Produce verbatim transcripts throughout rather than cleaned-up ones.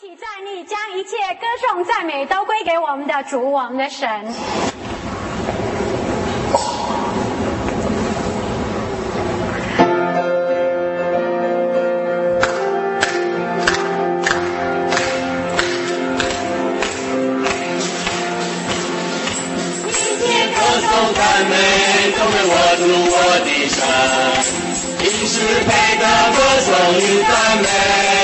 起站立，将一切歌颂赞美都归给我们的主，我们的神。 赞美都为我主我的神，因是配得歌颂与赞美。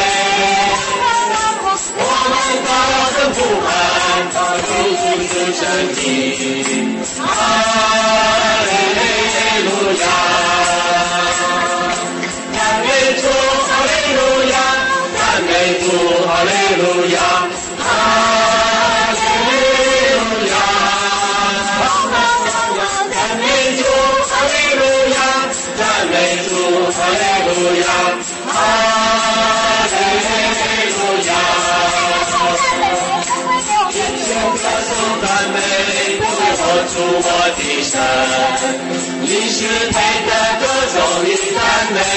我们高声呼喊，到主主神名，哈利路亚！赞美主，哈利路亚！赞美主，哈利路亚！哈利路亚！赞美主，哈利路亚！赞美主，哈利路亚！哈利路亚！天天歌颂赞美，都为我主我的神，你是配得歌颂与赞美。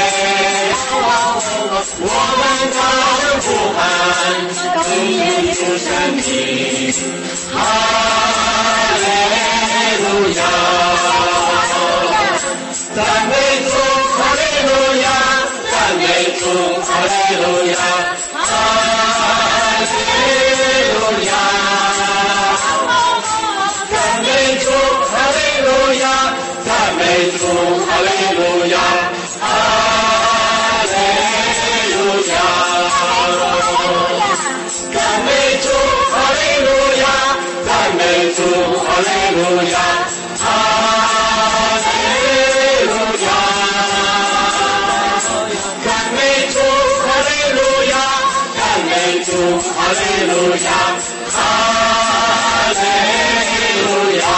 我们高声呼喊，主主神名，哈利路亚！赞美主，哈利路亚！赞美主，哈利路亚！哈利路亚！赞美主，哈利路亚！赞美主，哈利路亚！哈利路亚！赞美主，哈利路亚！赞美主，哈利路亚！哈利路亚！赞美主，哈利路亚！赞美主，哈利路亚！哈利路亚！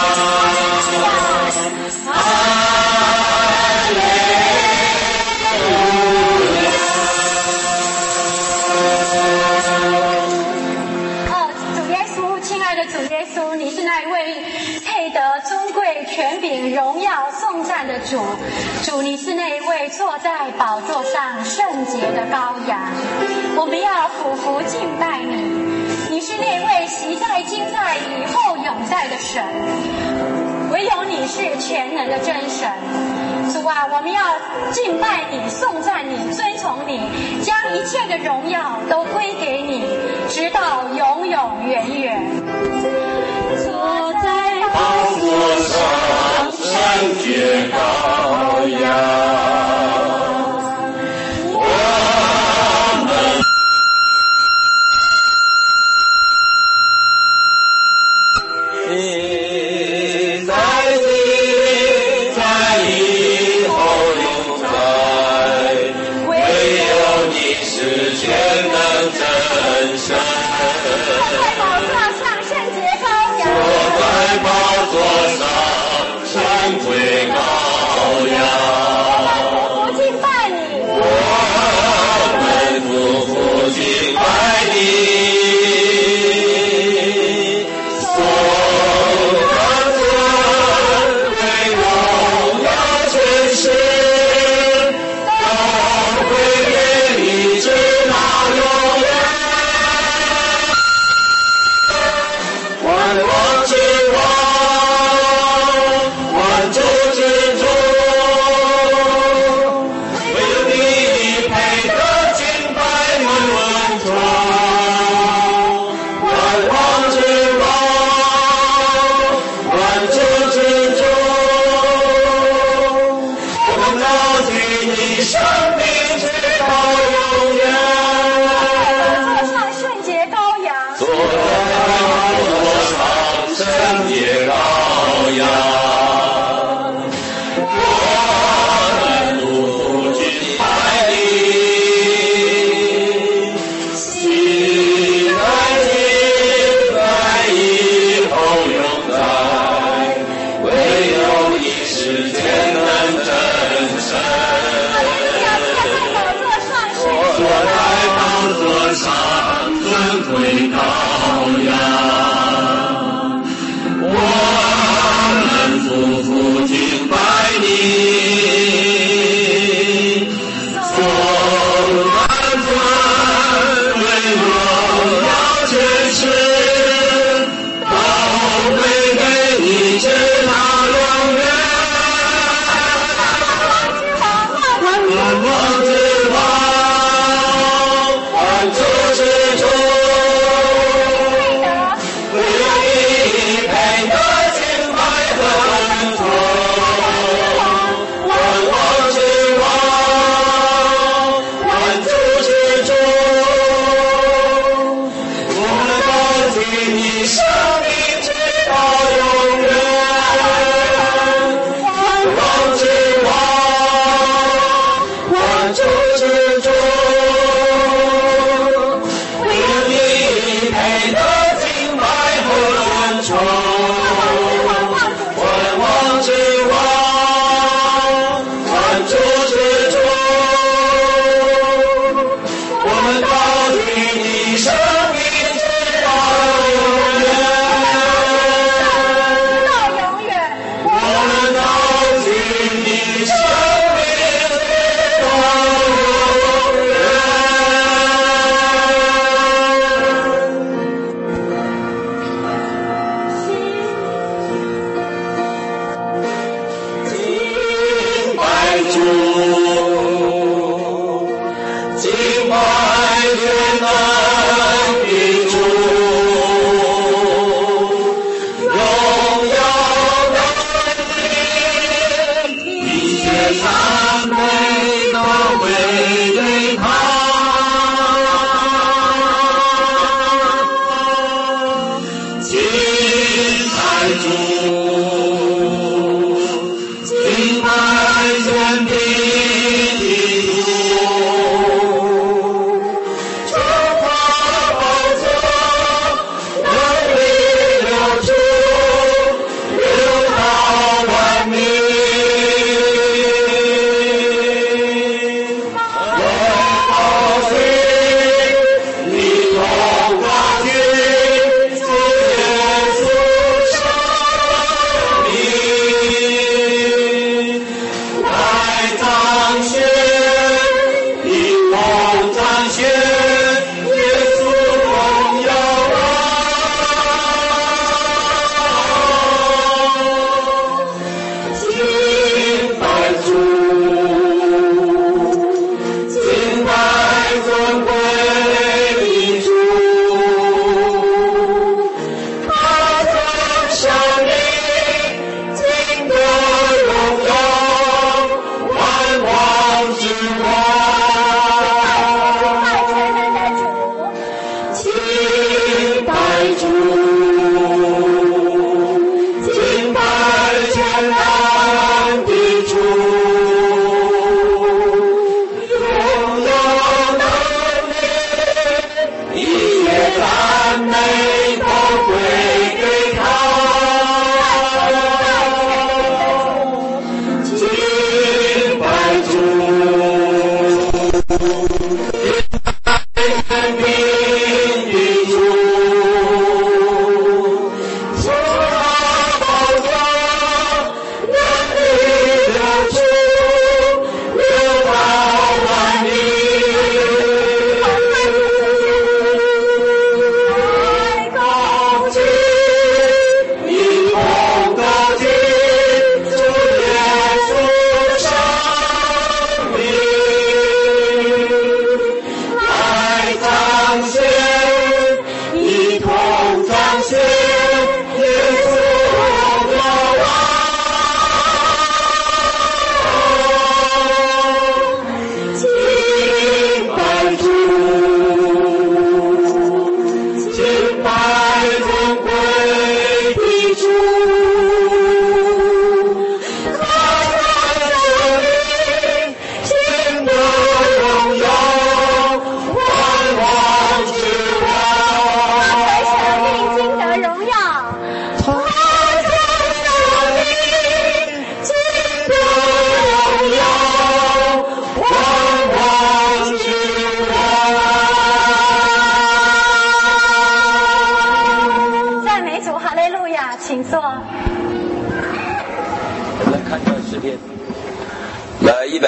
哦，主耶稣，亲爱的主耶稣，你是那一位配得尊贵、权柄、荣耀、颂赞的主。主，你是那一位坐在宝座上圣洁的羔羊，我们要俯伏敬拜你。你是那位习在、今在、以后永在的神，唯有你是全能的真神。主啊，我们要敬拜你、颂赞你、尊崇你，将一切的荣耀都归给你，直到永永远远。坐在宝座上圣洁羔羊，我们你在今在以后永在，唯有你是全能真神。 在宝座上圣洁羔羊， 坐在宝座上圣洁羔羊， 我们敬拜你， 我们匍匐敬拜你。所有尊贵荣耀全是都归给你，直到永远。万王之王，万主之主，唯有你配得敬拜与尊崇。万王之王，万主之主，我们高举你生命直到永远。 坐上圣洁羔羊， 坐在宝座上圣洁羔羊，我们匍匐敬拜你。喜在今在以后永在，唯有你是全能真神。 在宝座上圣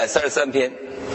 三十三篇，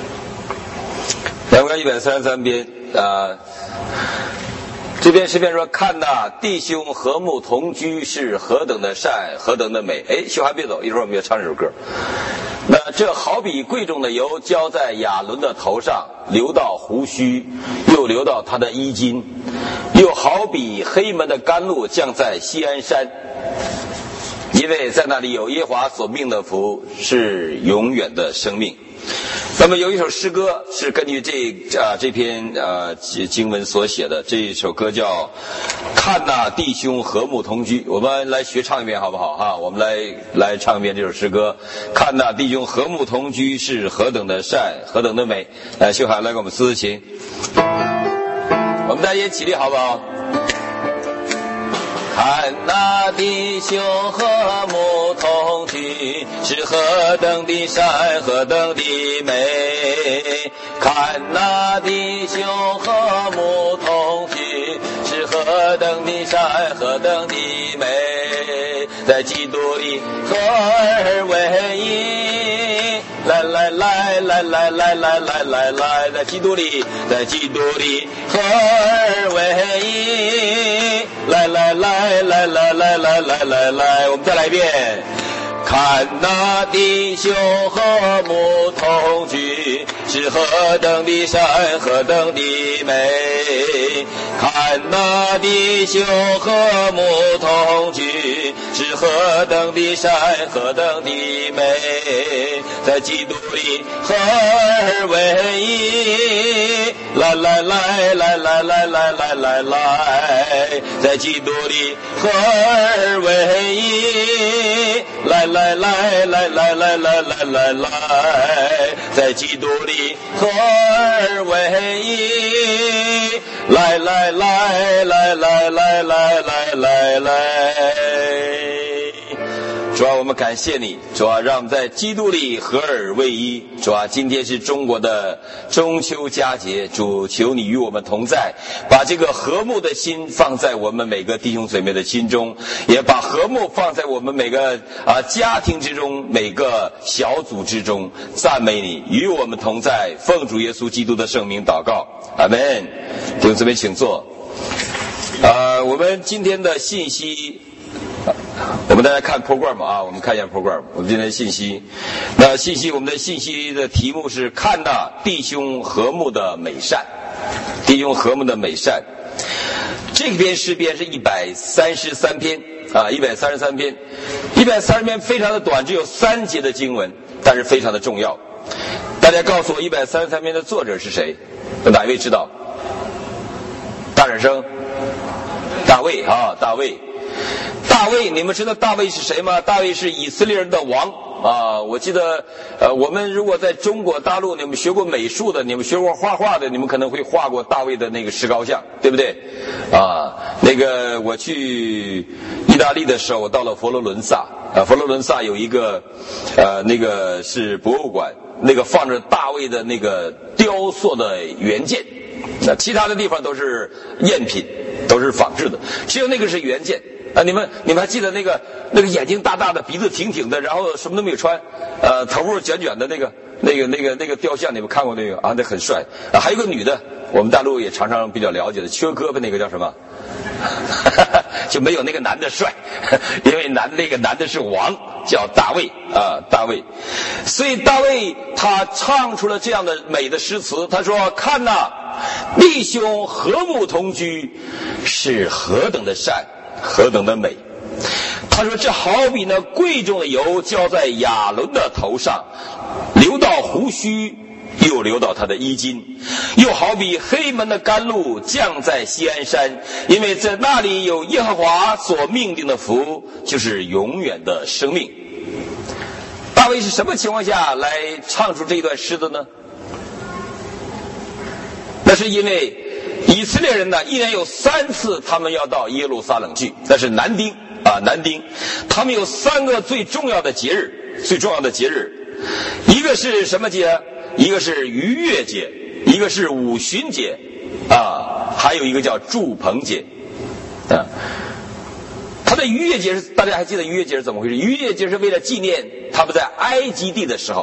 两个一百三十三篇啊。这篇诗篇说：“看哪，弟兄和睦同居是何等的善，何等的美。”哎，秀涵别走，一会儿我们要唱这首歌。那这好比贵重的油浇在亚伦的头上，流到胡须，又流到他的衣襟；又好比黑门的甘露降在锡安山，因为在那里有耶和华所命的福，是永远的生命。那么有一首诗歌是根据这啊这篇呃经文所写的，这一首歌叫《看哪，弟兄和睦同居》。我们来学唱一遍好不好哈？我们来来唱一遍这首诗歌。看哪，弟兄和睦同居是何等的善，何等的美。来，秀涵来给我们司司琴。我们大家也起立好不好？看那弟兄和睦同居是何等的善，何等的美。看那弟兄和睦同居是何等的善，何等的美。在基督里合而为一，来来来来来来来来来来，在基督里，在基督里合而为一，来来来来来来来来来来，我们再来一遍。看那弟兄和睦同居是何等的善，何等的美。看那弟兄和睦同居是何等的善，何等的美。在基督里合而为一，来来来来来来来来来来，在基督里合而为一，来来来来来来来来来来，在基督里合而为一，来来来来来来来来来来。主啊，我们感谢你，主啊，让我们在基督里合而为一。主啊，今天是中国的中秋佳节，主，求你与我们同在，把这个和睦的心放在我们每个弟兄姊妹的心中，也把和睦放在我们每个啊家庭之中，每个小组之中。赞美你，与我们同在，奉主耶稣基督的圣名祷告，阿们。弟兄姊妹请坐。啊，我们今天的信息，我们大家看 program 啊，我们看一下 program。我们今天的信息，那信息我们的信息的题目是看那弟兄和睦的美善，弟兄和睦的美善。这篇诗篇是一百三十三篇啊，一百三十三篇，一百三十篇非常的短，只有三节的经文，但是非常的重要。大家告诉我，一百三十三篇的作者是谁？有哪一位知道？大点声。大卫啊，大卫。大卫，你们知道大卫是谁吗？大卫是以色列人的王啊！我记得，呃，我们如果在中国大陆，你们学过美术的，你们学过画画的，你们可能会画过大卫的那个石膏像，对不对？啊，那个我去意大利的时候，我到了佛罗伦萨，啊，佛罗伦萨有一个，呃，那个是博物馆，那个放着大卫的那个雕塑的原件，那其他的地方都是赝品，都是仿制的，只有那个是原件。啊，你们你们还记得那个那个眼睛大大的，鼻子挺挺的，然后什么都没有穿，呃，头发卷卷的那个那个那个那个雕像，你们看过那个啊？那很帅啊！还有个女的，我们大陆也常常比较了解的，缺胳膊那个叫什么？就没有那个男的帅，因为男那个男的是王，叫大卫啊，大卫。所以大卫他唱出了这样的美的诗词，他说：“看哪，弟兄和睦同居，是何等的善，何等的美。”他说这好比呢贵重的油浇在亚伦的头上，流到胡须，又流到他的衣襟，又好比黑门的甘露降在锡安山，因为在那里有耶和华所命定的福，就是永远的生命。大卫是什么情况下来唱出这一段诗的呢？那是因为以色列人呢，一年有三次他们要到耶路撒冷去，那是男丁啊，男丁。他们有三个最重要的节日，最重要的节日，一个是什么节？一个是逾越节，一个是五旬节，啊，还有一个叫住棚节，啊。他的逾越节是，大家还记得逾越节是怎么回事？逾越节是为了纪念他们在埃及地的时候，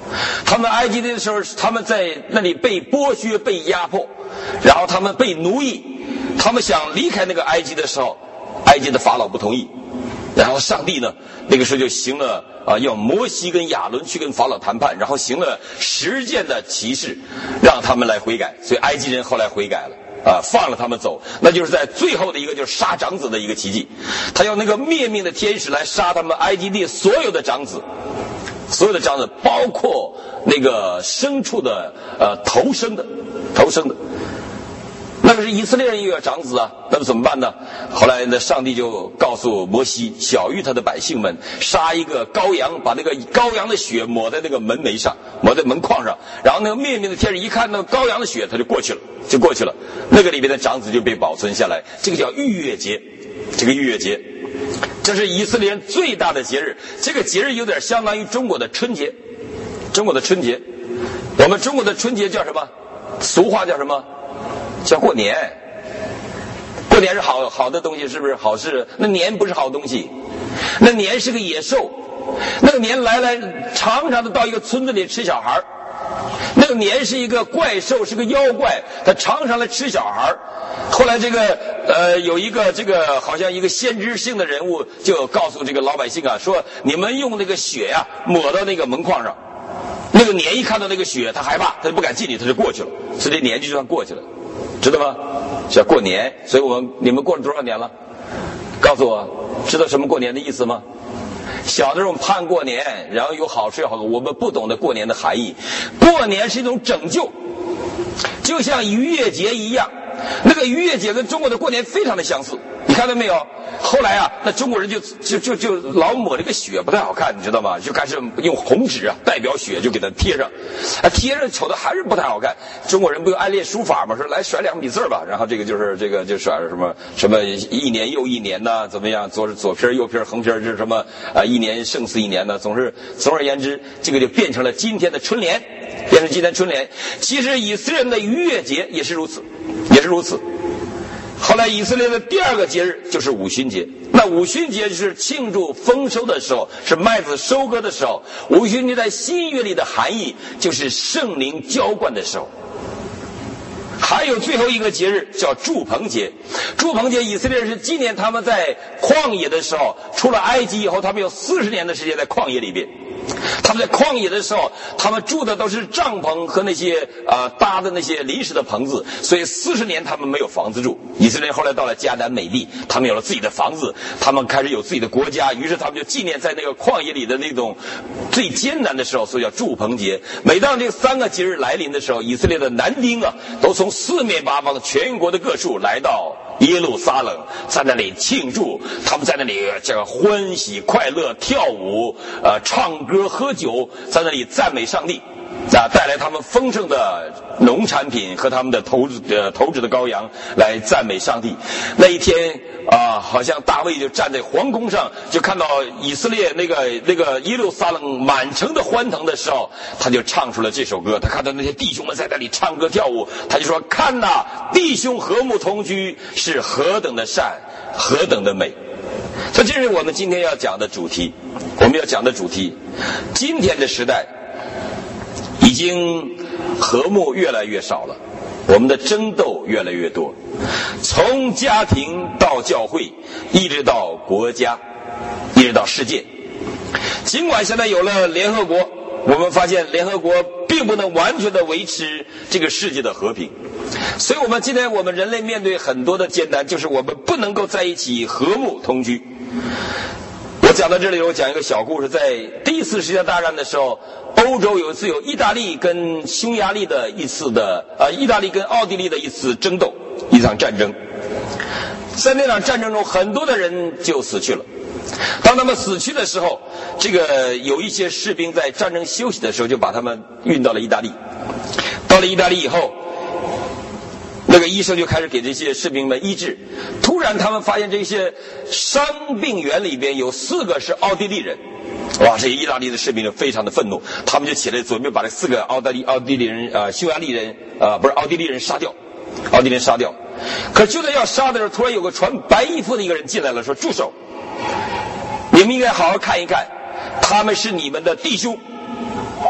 他们埃及的时候，他们在那里被剥削、被压迫，然后他们被奴役，他们想离开那个埃及的时候，埃及的法老不同意。然后上帝呢，那个时候就行了啊，要摩西跟亚伦去跟法老谈判，然后行了十件的奇事，让他们来悔改。所以埃及人后来悔改了啊，放了他们走。那就是在最后的一个就是杀长子的一个奇迹，他要那个灭命的天使来杀他们埃及地所有的长子，所有的长子，包括那个牲畜的呃头生的头生的。那个是以色列人也有长子啊，那么怎么办呢？后来呢，上帝就告诉摩西，小谕他的百姓们，杀一个羔羊，把那个羔羊的血抹在那个门楣上，抹在门框上，然后那个灭命的天使一看那个羔羊的血，他就过去了，就过去了。那个里边的长子就被保存下来，这个叫逾越节，这个逾越节，这是以色列人最大的节日。这个节日有点相当于中国的春节，中国的春节，我们中国的春节叫什么？俗话叫什么？叫过年。过年是好好的东西，是不是好事？那年不是好东西，那年是个野兽。那个年来来常常的到一个村子里吃小孩，那个年是一个怪兽，是个妖怪，他常常来吃小孩。后来这个呃有一个这个好像一个先知性的人物就告诉这个老百姓啊，说你们用那个血呀、啊、抹到那个门框上，那个年一看到那个血他害怕，他就不敢进去，他就过去了，所以这年就算过去了，知道吗？叫过年。所以我们你们过了多少年了？告诉我，知道什么过年的意思吗？小的时候我们盼过年，然后有好吃有好喝，我们不懂得过年的含义。过年是一种拯救，就像逾越节一样。那个逾越节跟中国的过年非常的相似，你看到没有？后来啊，那中国人就就就就老抹这个血，不太好看，你知道吗？就开始用红纸啊代表血，就给它贴上，啊贴上瞅的还是不太好看。中国人不有爱练书法吗？说来甩两笔字吧，然后这个就是这个就甩什么什么一年又一年呐，怎么样？左左撇右撇横撇，这是什么啊？一年胜似一年呢？总是总而言之，这个就变成了今天的春联，变成今天春联。其实以色列人的逾越节也是如此，也是如此。后来以色列的第二个节日就是五旬节，那五旬节是庆祝丰收的时候，是麦子收割的时候。五旬节在新约里的含义就是圣灵浇灌的时候。还有最后一个节日叫住棚节，住棚节以色列人是纪念他们在旷野的时候，出了埃及以后，他们有四十年的时间在旷野里边。他们在旷野的时候，他们住的都是帐篷和那些呃搭的那些临时的棚子，所以四十年他们没有房子住。以色列人后来到了迦南美地，他们有了自己的房子，他们开始有自己的国家，于是他们就纪念在那个旷野里的那种最艰难的时候，所以叫住棚节。每当这三个节日来临的时候，以色列的男丁啊，都从四面八方全国的各处来到耶路撒冷，在那里庆祝，他们在那里这个欢喜快乐跳舞，呃唱歌喝酒，在那里赞美上帝，啊带来他们丰盛的农产品和他们的投呃投掷的羔羊来赞美上帝。那一天啊，好像大卫就站在皇宫上，就看到以色列那个那个耶路撒冷满城的欢腾的时候，他就唱出了这首歌。他看到那些弟兄们在那里唱歌跳舞，他就说：看哪，弟兄和睦同居，是何等的善，何等的美。所以这是我们今天要讲的主题，我们要讲的主题。今天的时代已经和睦越来越少了，我们的争斗越来越多，从家庭到教会，一直到国家，一直到世界。尽管现在有了联合国，我们发现联合国并不能完全的维持这个世界的和平。所以我们今天我们人类面对很多的艰难，就是我们不能够在一起和睦同居。我讲到这里，我讲一个小故事。在第一次世界大战的时候，欧洲有一次有意大利跟匈牙利的一次的呃，意大利跟奥地利的一次争斗，一场战争。在那场战争中，很多的人就死去了。当他们死去的时候，这个有一些士兵在战争休息的时候，就把他们运到了意大利。到了意大利以后，那个医生就开始给这些士兵们医治。突然他们发现这些伤病员里边有四个是奥地利人。哇，这些意大利的士兵就非常的愤怒，他们就起来准备把这四个奥地利奥地利人呃匈牙利人呃不是奥地利人杀掉，奥地利人杀掉。可就在要杀的时候，突然有个穿白衣服的一个人进来了，说：住手，你们应该好好看一看，他们是你们的弟兄，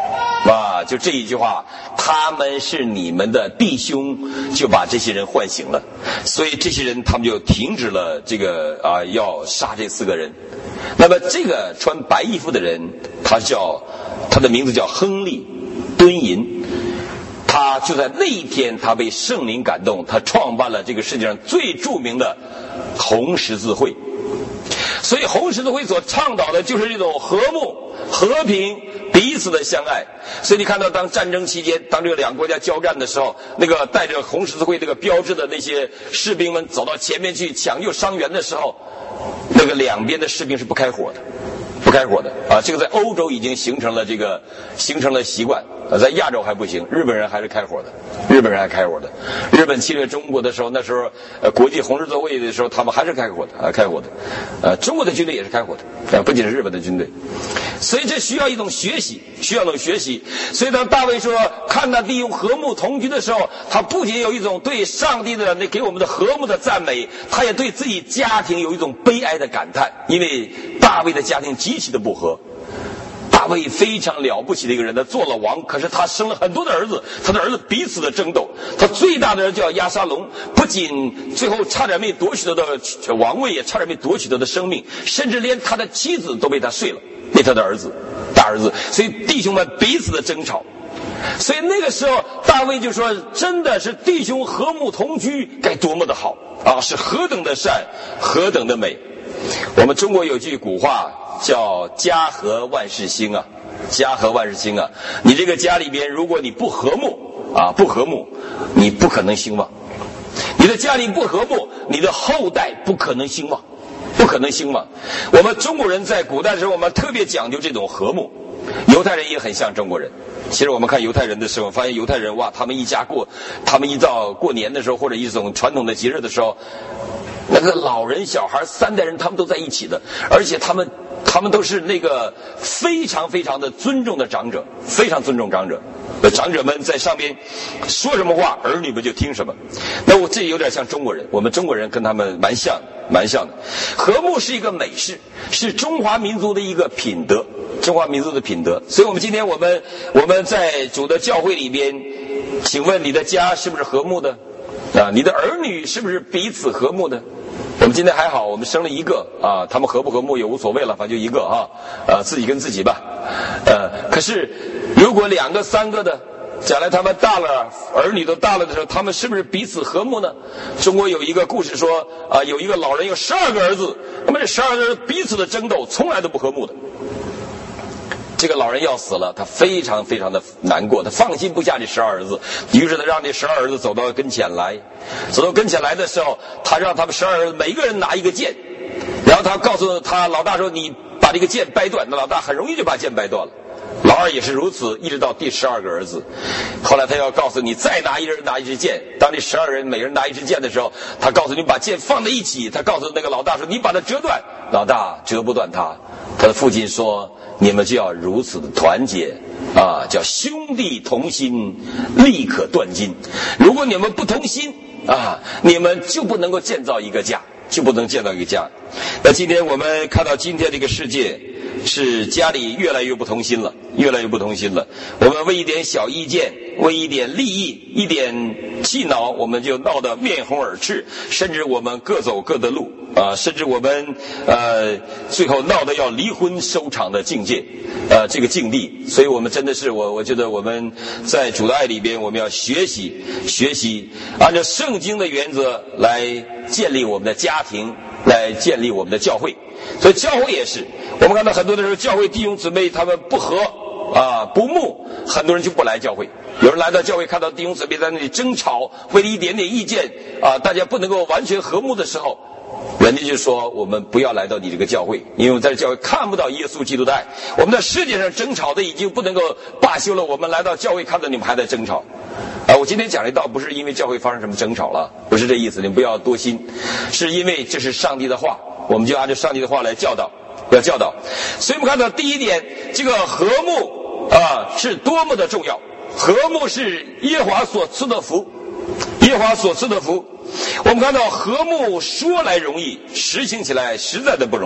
啊，就这一句话，他们是你们的弟兄，就把这些人唤醒了。所以这些人他们就停止了这个啊要杀这四个人。那么这个穿白衣服的人，他叫他的名字叫亨利敦银，他就在那一天，他被圣灵感动，他创办了这个世界上最著名的红十字会。所以红十字会所倡导的就是这种和睦、和平、彼此的相爱。所以你看到当战争期间，当这个两个国家交战的时候，那个带着红十字会这个标志的那些士兵们走到前面去抢救伤员的时候，那个两边的士兵是不开火的，不开火的啊！这个在欧洲已经形成了这个形成了习惯，呃，在亚洲还不行，日本人还是开火的，日本人还开火的。日本侵略中国的时候，那时候呃国际红十字会的时候，他们还是开火的啊，开火的。呃，中国的军队也是开火的，呃，不仅是日本的军队。所以这需要一种学习，需要一种学习。所以当大卫说看到弟兄和睦同居的时候，他不仅有一种对上帝的那给我们的和睦的赞美，他也对自己家庭有一种悲哀的感叹，因为大卫的家庭极其的不和。大卫非常了不起的一个人，他做了王，可是他生了很多的儿子，他的儿子彼此的争斗。他最大的儿子叫押沙龙，不仅最后差点没夺取他的王位，也差点没夺取他的生命，甚至连他的妻子都被他睡了，被他的儿子大儿子。所以弟兄们彼此的争吵。所以那个时候大卫就说，真的是弟兄和睦同居该多么的好啊，是何等的善，何等的美。我们中国有句古话叫家和万事兴啊，家和万事兴啊。你这个家里边，如果你不和睦啊，不和睦，你不可能兴旺。你的家里不和睦，你的后代不可能兴旺，不可能兴旺。我们中国人在古代的时候，我们特别讲究这种和睦。犹太人也很像中国人。其实我们看犹太人的时候，发现犹太人哇，他们一家过，他们一到过年的时候，或者一种传统的节日的时候，那个老人小孩三代人他们都在一起的，而且他们他们都是那个非常非常的尊重的长者，非常尊重长者。长者们在上边说什么话，儿女们就听什么。那我这有点像中国人，我们中国人跟他们蛮像蛮像的。和睦是一个美事，是中华民族的一个品德，中华民族的品德。所以我们今天我们我们在主的教会里边，请问你的家是不是和睦的啊？你的儿女是不是彼此和睦的？我们今天还好，我们生了一个啊，他们和不和睦也无所谓了，反正就一个啊，呃，自己跟自己吧。呃，可是如果两个三个的，将来他们大了，儿女都大了的时候，他们是不是彼此和睦呢？中国有一个故事说啊，有一个老人有十二个儿子，那么这十二个儿子彼此的争斗，从来都不和睦的。这个老人要死了，他非常非常的难过，他放心不下这十二儿子，于是他让这十二儿子走到跟前来，走到跟前来的时候，他让他们十二儿子每个人拿一个剑，然后他告诉他老大说，你把这个剑掰断，那老大很容易就把剑掰断了。老二也是如此，一直到第十二个儿子。后来他要告诉你，再拿一人拿一支剑。当这十二人每人拿一支剑的时候，他告诉你把剑放在一起。他告诉那个老大说，你把它折断。老大折不断它。他的父亲说，你们就要如此的团结啊，叫兄弟同心，力可断金。如果你们不同心啊，你们就不能够建造一个家，就不能建造一个家。那今天我们看到今天这个世界，是家里越来越不同心了，越来越不同心了。我们为一点小意见，为一点利益，一点气恼，我们就闹得面红耳赤，甚至我们各走各的路啊、呃，甚至我们呃最后闹得要离婚收场的境界，呃这个境地。所以我们真的是我我觉得我们在主的爱里边，我们要学习学习，按照圣经的原则来建立我们的家庭，来建立我们的教会。所以教会也是，我们看到很多的时候，教会弟兄姊妹他们不和啊不睦，很多人就不来教会。有人来到教会，看到弟兄姊妹在那里争吵，为了一点点意见啊，大家不能够完全和睦的时候，人家就说我们不要来到你这个教会，因为我们在教会看不到耶稣基督的爱。我们在世界上争吵的已经不能够罢休了，我们来到教会看到你们还在争吵啊！我今天讲这道不是因为教会发生什么争吵了，不是这意思，你们不要多心，是因为这是上帝的话，我们就按照上帝的话来教导，要教导。所以我们看到第一点，这个和睦啊是多么的重要。和睦是耶和华所赐的福，耶和华所赐的福。我们看到和睦说来容易，实行起来实在的不容易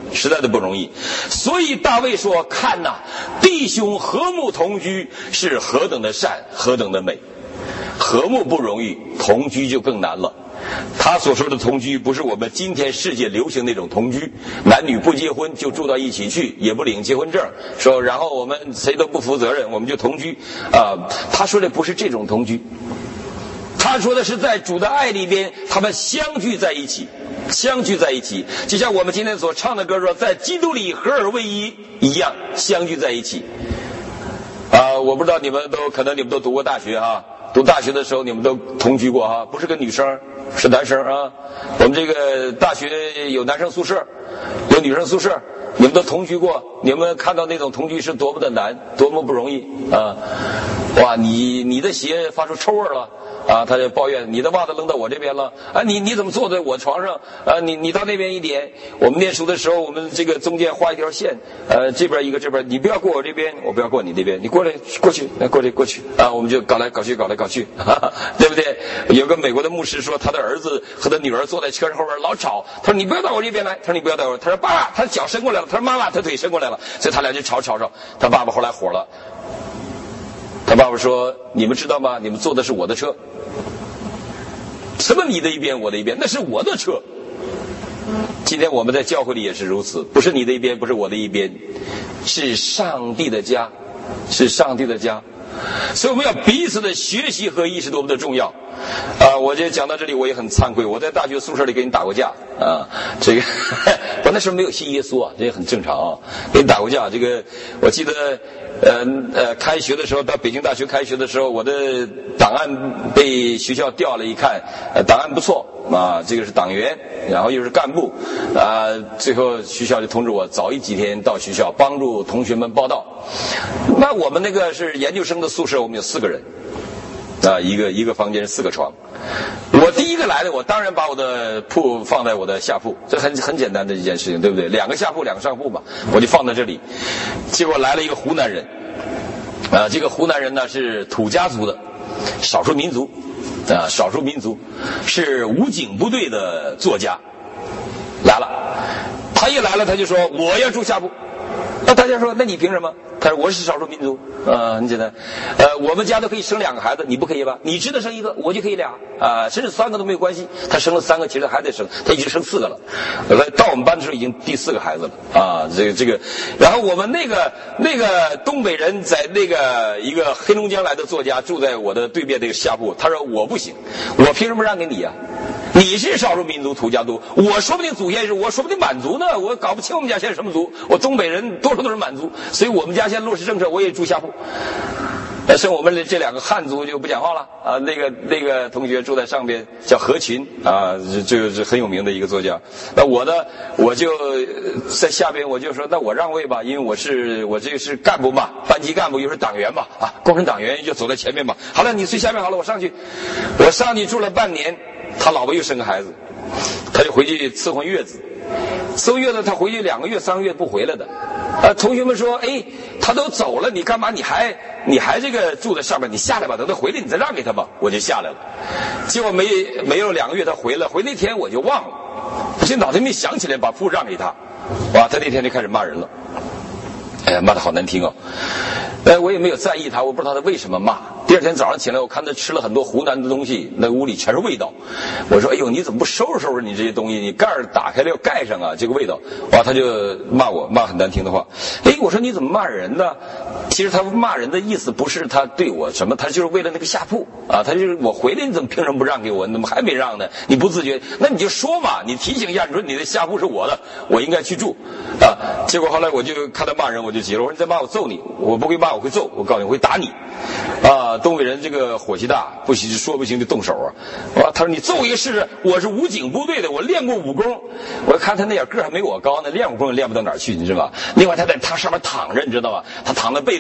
实在的不容易。所以大卫说：“看哪，弟兄和睦同居是何等的善，何等的美。”和睦不容易，同居就更难了。他所说的同居不是我们今天世界流行那种同居，男女不结婚就住到一起去，也不领结婚证，说然后我们谁都不负责任，我们就同居啊、呃。他说的不是这种同居，他说的是在主的爱里边，他们相聚在一起，相聚在一起，就像我们今天所唱的歌说，在基督里合而为一一样，相聚在一起。啊、呃，我不知道你们都可能你们都读过大学哈。读大学的时候你们都同居过哈，不是跟女生，是男生啊。我们这个大学有男生宿舍，有女生宿舍，你们都同居过。你们看到那种同居是多么的难，多么不容易啊！哇，你你的鞋发出臭味了啊，他就抱怨你的袜子扔到我这边了啊，你你怎么坐在我床上啊？你你到那边一点。我们念书的时候，我们这个中间画一条线，呃，这边一个这边，你不要过我这边，我不要过你那边，你过来过去，来过来过去啊，我们就搞来搞去，搞来搞去，哈哈，对不对？有个美国的牧师说，他的儿子和他女儿坐在车上后边老吵，他说你不要到我这边来，他说你不要到我，他说爸爸，他脚伸过来了，他说妈妈，他腿伸过来了，所以他俩就吵吵吵。他爸爸后来火了，他爸爸说：“你们知道吗？你们坐的是我的车。什么你的一边，我的一边，那是我的车。今天我们在教会里也是如此，不是你的一边，不是我的一边，是上帝的家，是上帝的家。所以我们要彼此的学习和意识多么的重要啊！我就讲到这里，我也很惭愧，我在大学宿舍里给你打过架啊。这个我那时候没有信耶稣啊，这也很正常啊，给你打过架。这个我记得。呃呃，开学的时候到北京大学开学的时候，我的档案被学校调了，一看，呃，档案不错啊，这个是党员，然后又是干部，啊、呃，最后学校就通知我早一几天到学校帮助同学们报到。那我们那个是研究生的宿舍，我们有四个人，啊，一个一个房间四个床。我第一个来的，我当然把我的铺放在我的下铺，这很很简单的一件事情，对不对？两个下铺，两个上铺吧，我就放在这里。结果来了一个湖南人，啊，这个湖南人呢是土家族的少数民族，啊，少数民族是武警部队的作家，来了。他一来了，他就说我要住下铺。那大家说，那你凭什么？他说我是少数民族，呃，很简单，呃，我们家都可以生两个孩子，你不可以吧？你只能生一个，我就可以俩，啊、呃，甚至三个都没有关系。他生了三个，其实还得生，他已经生四个了。来到我们班的时候，已经第四个孩子了啊，这个这个。然后我们那个那个东北人在那个一个黑龙江来的作家住在我的对面那个下铺，他说我不行，我凭什么让给你啊？你是少数民族土家族，我说不定祖先是，我说不定满族呢，我搞不清我们家现在什么族。我东北人多数都是满族，所以我们家现在落实政策，我也住下铺。但是我们这两个汉族就不讲话了啊。那个那个同学住在上边，叫何群啊，这是很有名的一个作家。那我呢，我就在下边，我就说，那我让位吧，因为我是我这个是干部嘛，班级干部又是党员嘛，啊，工人党员就走在前面嘛。好了，你睡下面好了，我上去，我上去住了半年。他老婆又生个孩子，他就回去伺候月子，伺候月子他回去两个月三个月不回来的。呃，同学们说，哎，他都走了，你干嘛？你还你还这个住在上面？你下来吧，等他回来你再让给他吧。我就下来了，结果没没有两个月他回来，回那天我就忘了，我就脑袋没想起来把铺让给他。哇，他那天就开始骂人了，哎呀，骂得好难听哦。呃，我也没有在意他，我不知道他为什么骂。第二天早上起来，我看他吃了很多湖南的东西，那屋里全是味道。我说：“哎呦，你怎么不收拾收拾你这些东西？你盖儿打开了要盖上啊，这个味道。”哇，他就骂我，骂很难听的话。哎，我说你怎么骂人呢？其实他骂人的意思不是他对我什么，他就是为了那个下铺啊，他就是我回来你怎么凭什么不让给我？你怎么还没让呢？你不自觉，那你就说嘛，你提醒一下，你说你的下铺是我的，我应该去住啊。结果后来我就看他骂人，我就急了，我说你再骂我揍你，我不会骂我会揍，我告诉你我会打你啊。东北人这个火气大，不行说不行就动手啊。啊，他说你揍一个试试，我是武警部队的，我练过武功。我看他那点个还没我高呢，练武功也练不到哪儿去，你知道吧？另外他在他上面躺着，你知道吧？他躺在被里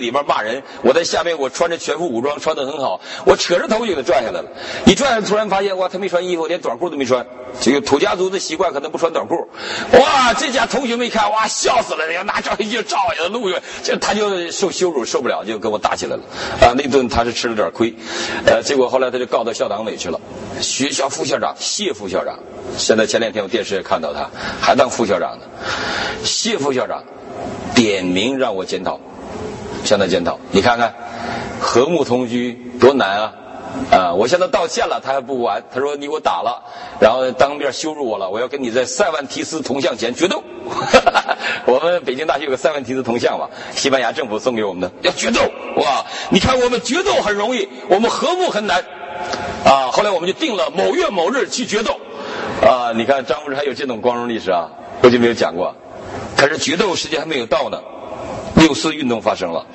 里边骂人，我在下面我穿着全副武装，穿得很好，我扯着头就给他拽下来了。一拽下来，突然发现哇，他没穿衣服，连短裤都没穿。这个土家族的习惯可能不穿短裤。哇，这家同学们一看，哇，笑死了，要拿照相机照呀，录呀，这他就受羞辱受不了，就跟我打起来了。啊，那顿他是吃了点亏，呃，结果后来他就告到校党委去了。学校副校长谢副校长，现在前两天我电视也看到他还当副校长呢。谢副校长点名让我检讨，向他检讨。你看看，和睦同居多难啊！啊！我向他道歉了，他还不完。他说你给我打了，然后当面羞辱我了，我要跟你在塞万提斯铜像前决斗。我们北京大学有个塞万提斯铜像嘛，西班牙政府送给我们的，要决斗。哇！你看我们决斗很容易，我们和睦很难。啊！后来我们就定了某月某日去决斗。啊！你看张牧师还有这种光荣历史啊，过去没有讲过。可是决斗时间还没有到呢，六四运动发生了，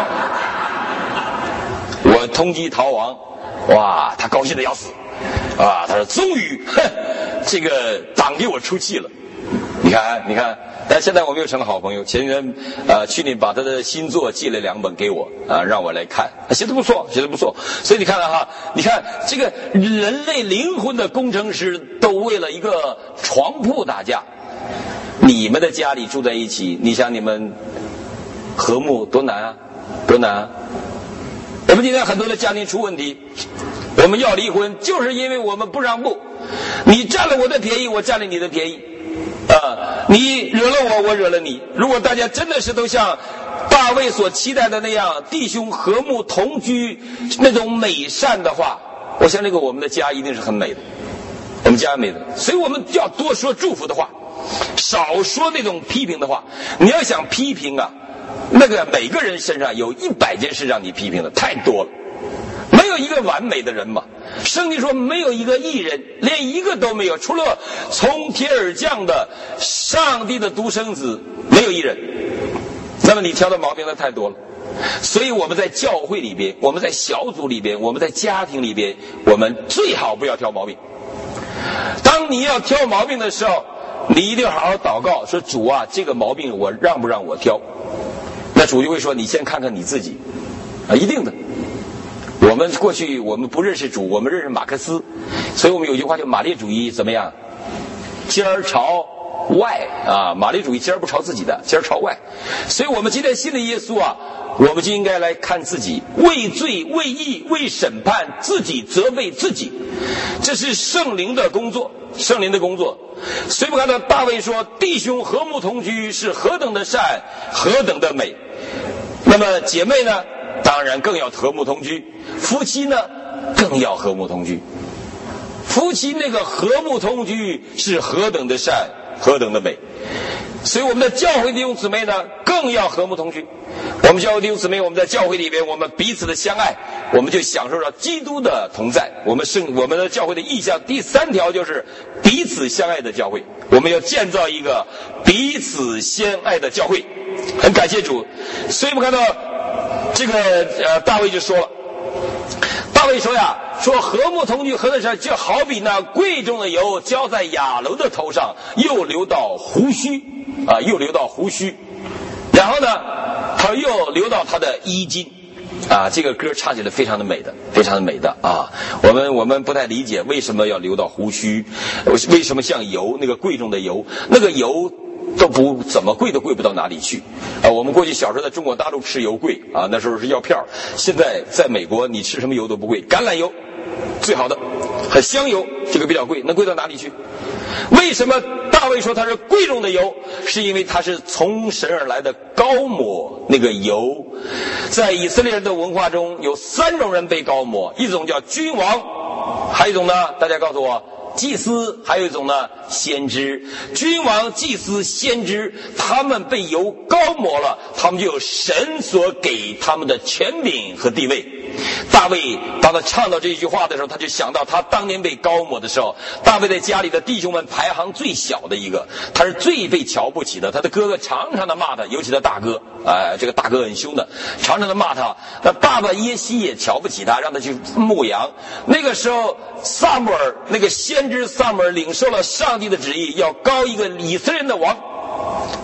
我通缉逃亡。哇，他高兴的要死啊！他说终于哼，这个党给我出气了。你看你看，但现在我们又成了好朋友。前年呃去年把他的新作寄了两本给我啊，让我来看，写得不错，写得不错。所以你看了哈，你看这个人类灵魂的工程师都为了一个床铺打架。你们的家里住在一起，你想你们和睦多难啊，多难啊！我们今天很多的家庭出问题，我们要离婚，就是因为我们不让步。你占了我的便宜，我占了你的便宜，啊，你惹了我，我惹了你。如果大家真的是都像大卫所期待的那样，弟兄和睦同居，那种美善的话，我想这个我们的家一定是很美的，我们家美的。所以我们要多说祝福的话，少说那种批评的话。你要想批评啊，那个每个人身上有一百件事让你批评的，太多了，没有一个完美的人嘛。圣经说没有一个义人，连一个都没有，除了从天而降的上帝的独生子，没有一人。那么你挑的毛病那太多了。所以我们在教会里边，我们在小组里边，我们在家庭里边，我们最好不要挑毛病。当你要挑毛病的时候，你一定要好好祷告，说主啊，这个毛病我让不让我挑？那主就会说你先看看你自己啊，一定的。我们过去我们不认识主，我们认识马克思，所以我们有句话叫马列主义怎么样？尖儿朝外啊，马列主义尖儿不朝自己的，尖儿朝外。所以我们今天信的耶稣啊，我们就应该来看自己，为罪为义为审判，自己责备自己，这是圣灵的工作，圣灵的工作。所以我看到大卫说，弟兄和睦同居是何等的善，何等的美。那么姐妹呢，当然更要和睦同居，夫妻呢更要和睦同居。夫妻那个和睦同居是何等的善，何等的美。所以我们的教会弟兄姊妹呢更要和睦同居。我们教会弟兄姊妹，我们在教会里边，我们彼此的相爱，我们就享受到基督的同在。我们圣我们的教会的意向第三条就是彼此相爱的教会，我们要建造一个彼此相爱的教会。很感谢主。所以我们看到这个呃大卫就说了，大卫说呀，说和睦同居何等善，就好比那贵重的油浇在亚楼的头上，又流到胡须啊，又流到胡须，然后呢他又流到他的衣襟啊。这个歌唱起来非常的美的，非常的美的啊。我们我们不太理解为什么要流到胡须，为什么像油，那个贵重的油，那个油都不怎么贵，都贵不到哪里去啊！我们过去小时候在中国大陆吃油贵啊，那时候是要票。现在在美国，你吃什么油都不贵，橄榄油最好的，很香油，这个比较贵，能贵到哪里去？为什么大卫说它是贵重的油？是因为它是从神而来的膏抹。那个油，在以色列人的文化中有三种人被膏抹，一种叫君王，还有一种呢，大家告诉我。祭司，还有一种呢，先知。君王、祭司、先知，他们被油膏抹了，他们就有神所给他们的权柄和地位。大卫当他唱到这句话的时候，他就想到他当年被膏抹的时候，大卫在家里的弟兄们排行最小的一个，他是最被瞧不起的。他的哥哥常常的骂他，尤其他大哥，哎、呃，这个大哥很凶的，常常的骂他。那爸爸耶西也瞧不起他，让他去牧羊。那个时候，撒母耳那个先知撒母耳领受了上帝的旨意，要膏一个以色列人的王。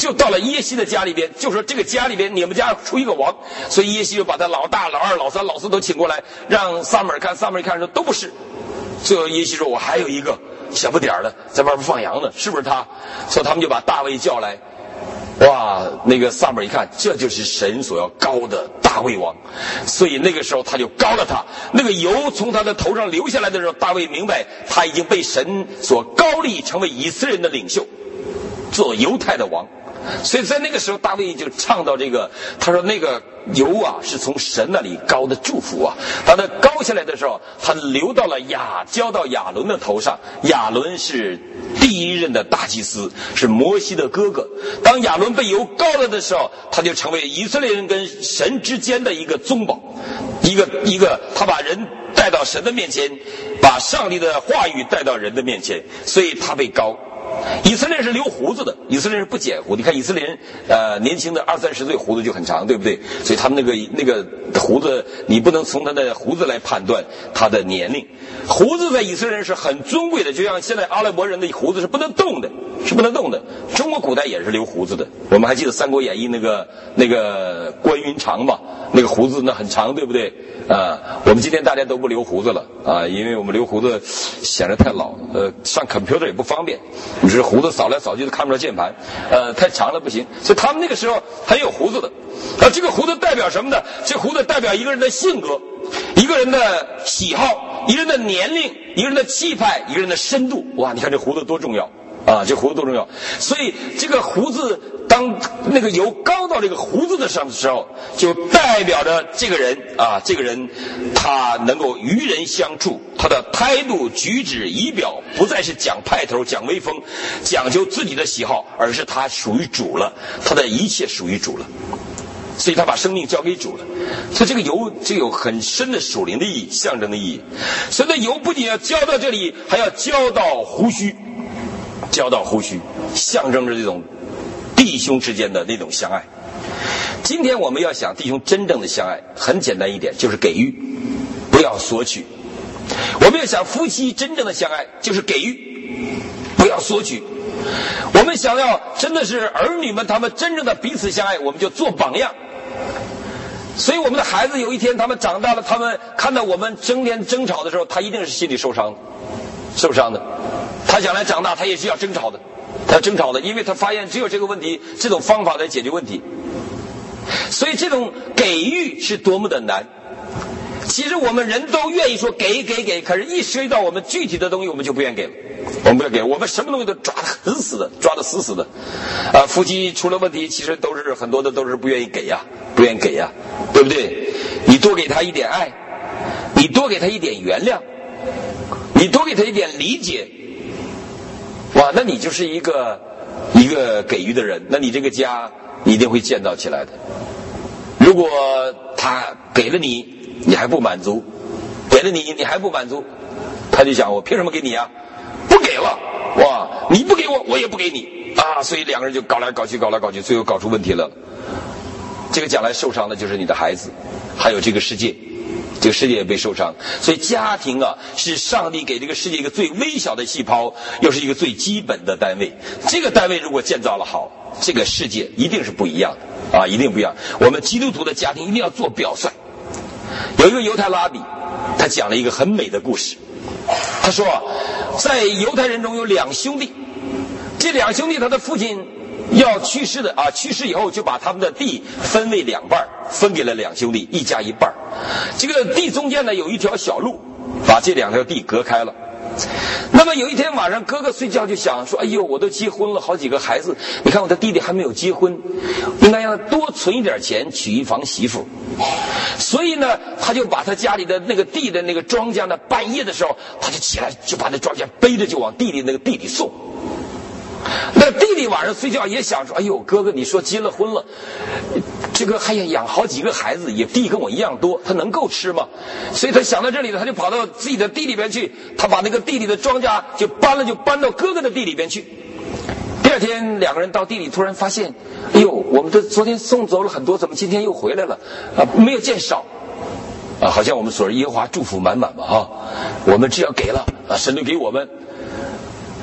就到了耶西的家里边，就说这个家里边你们家出一个王，所以耶西就把他老大、老二、老三、老四都请过来，让撒母耳看，撒母耳看说都不是。最后耶西说：“我还有一个小不点儿的在外边放羊呢，是不是他？”所以他们就把大卫叫来。哇，那个撒母耳一看，这就是神所要膏的大卫王，所以那个时候他就膏了他。那个油从他的头上流下来的时候，大卫明白他已经被神所膏立，成为以色列人的领袖，做犹太的王。所以在那个时候，大卫就唱到这个，他说那个油啊是从神那里膏的祝福啊。当他膏下来的时候，他流到了亚交到亚伦的头上。亚伦是第一任的大祭司，是摩西的哥哥。当亚伦被油膏了的时候，他就成为以色列人跟神之间的一个宗保，一个一个他把人带到神的面前，把上帝的话语带到人的面前，所以他被膏。以色列人是留胡子的，以色列人不剪胡。你看以色列人，呃，年轻的二三十岁胡子就很长，对不对？所以他们那个那个胡子，你不能从他的胡子来判断他的年龄。胡子在以色列人是很尊贵的，就像现在阿拉伯人的胡子是不能动的，是不能动的。中国古代也是留胡子的，我们还记得《三国演义》那个那个关云长嘛，那个胡子那很长，对不对？啊，我们今天大家都不留胡子了啊，因为我们留胡子显得太老，呃，上 computer 也不方便。你是胡子扫来扫去都看不着键盘，呃，太长了不行。所以他们那个时候很有胡子的。啊，这个胡子代表什么呢？这胡子代表一个人的性格，一个人的喜好，一个人的年龄，一个人的气派，一个人的深度。哇，你看这胡子多重要啊！这胡子多重要。所以这个胡子，当那个油膏到这个胡子的上的时候，就代表着这个人啊，这个人他能够与人相处，他的态度、举止、仪表不再是讲派头、讲威风，讲究自己的喜好，而是他属于主了，他的一切属于主了。所以他把生命交给主了，所以这个油就有很深的属灵的意义，象征的意义。所以这油不仅要浇到这里，还要浇到胡须，浇到胡须，象征着这种弟兄之间的那种相爱。今天我们要想弟兄真正的相爱，很简单一点，就是给予，不要索取。我们要想夫妻真正的相爱，就是给予，不要索取。我们想要真的是儿女们他们真正的彼此相爱，我们就做榜样。所以我们的孩子有一天他们长大了，他们看到我们争天争吵的时候，他一定是心里受伤的，受伤的。他将来长大他也是要争吵的，他争吵的，因为他发现只有这个问题，这种方法来解决问题。所以这种给予是多么的难。其实我们人都愿意说给给给，可是一涉及到我们具体的东西，我们就不愿意给了。我们不要给，我们什么东西都抓得很死的，抓得死死的。啊，夫妻出了问题，其实都是很多的都是不愿意给呀，不愿意给呀，对不对？你多给他一点爱，你多给他一点原谅，你多给他一点理解，哇，那你就是一个一个给予的人，那你这个家一定会建造起来的。如果他给了你，你还不满足，给了你你还不满足，他就想我凭什么给你啊？不给了，哇，你不给我我也不给你啊，所以两个人就搞来搞去搞来搞去，最后搞出问题了。这个将来受伤的就是你的孩子，还有这个世界，这个世界也被受伤。所以家庭啊，是上帝给这个世界一个最微小的细胞，又是一个最基本的单位。这个单位如果建造了好，这个世界一定是不一样的啊，一定不一样。我们基督徒的家庭一定要做表率。有一个犹太拉比，他讲了一个很美的故事。他说，在犹太人中有两兄弟，这两兄弟他的父亲要去世的啊，去世以后就把他们的地分为两半，分给了两兄弟，一家一半。这个地中间呢有一条小路，把这两条地隔开了。那么有一天晚上，哥哥睡觉就想说，哎呦，我都结婚了好几个孩子，你看我的弟弟还没有结婚，应该让他多存一点钱娶一房媳妇。所以呢，他就把他家里的那个地的那个庄稼呢，半夜的时候他就起来，就把那庄稼背着就往地里那个地里送。那弟弟晚上睡觉也想说，哎呦，哥哥你说结了婚了，这个还要养好几个孩子，也地跟我一样多，他能够吃吗？所以他想到这里了，他就跑到自己的地里边去，他把那个地里的庄稼就搬了，就搬到哥哥的地里边去。第二天两个人到地里，突然发现，哎呦，我们的昨天送走了很多，怎么今天又回来了啊？没有见少啊，好像我们说耶和华祝福满满嘛啊，我们只要给了啊，神就给我们。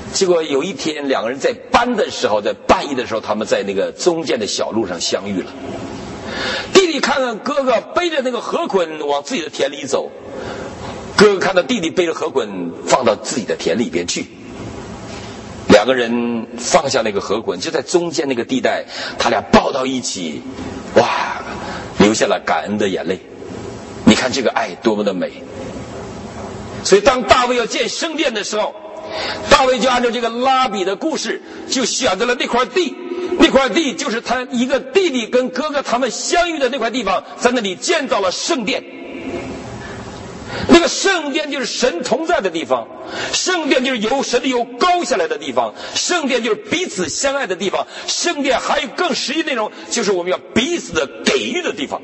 结果有一天，两个人在搬的时候，在半夜的时候，他们在那个中间的小路上相遇了。弟弟看看哥哥背着那个河捆往自己的田里走，哥哥看到弟弟背着河捆放到自己的田里边去。两个人放下那个河捆，就在中间那个地带，他俩抱到一起，哇，流下了感恩的眼泪。你看这个爱多么的美！所以当大卫要建圣殿的时候，大卫就按照这个拉比的故事，就选择了那块地，那块地就是他一个弟弟跟哥哥他们相遇的那块地方，在那里建造了圣殿。那个圣殿就是神同在的地方，圣殿就是由神的油高下来的地方，圣殿就是彼此相爱的地方，圣殿还有更实际内容，就是我们要彼此的给予的地方。